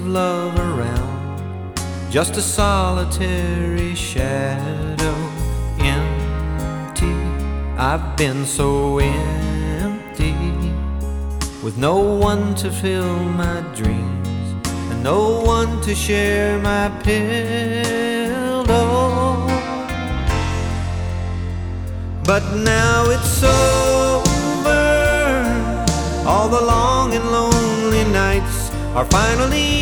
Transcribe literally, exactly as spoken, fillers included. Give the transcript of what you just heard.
love around, just a solitary shadow, empty. I've been so empty, with no one to fill my dreams, and no one to share my pillow. But now it's over, all the long and lonely nights are finally